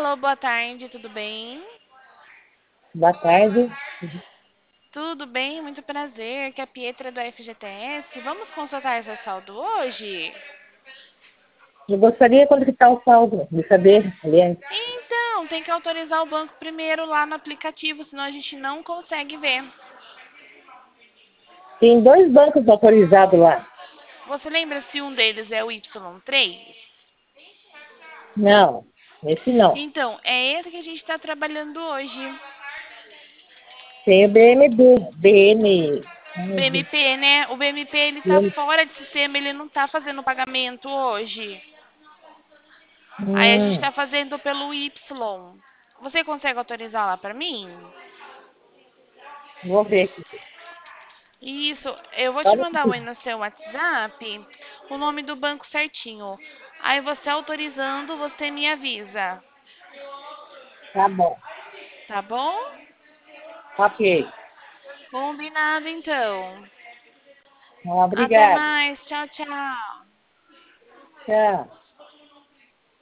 Alô, boa tarde, tudo bem? Boa tarde. Tudo bem, muito prazer. Aqui é a Pietra do FGTS. Vamos consultar seu saldo hoje? Eu gostaria quando que está o saldo, de saber, aliás. Então, tem que autorizar o banco primeiro lá no aplicativo, senão a gente não consegue ver. Tem dois bancos autorizados lá. Você lembra se um deles é o Y3? Não, esse não. Então, é esse que a gente está trabalhando hoje. Tem o BM. Ai, Deus. BMP, né? O BMP ele tá BM. fora de sistema, ele não tá fazendo pagamento hoje. Aí a gente Hum, tá fazendo pelo Y. Você consegue autorizar lá pra mim? vou ver aqui. Isso, eu vou te Olha mandar aí aqui. no seu WhatsApp o nome do banco certinho. Aí você autorizando, você me avisa, Tá bom. tá bom? Ok. Combinado então. Até Obrigado. mais, tchau, tchau. Tchau.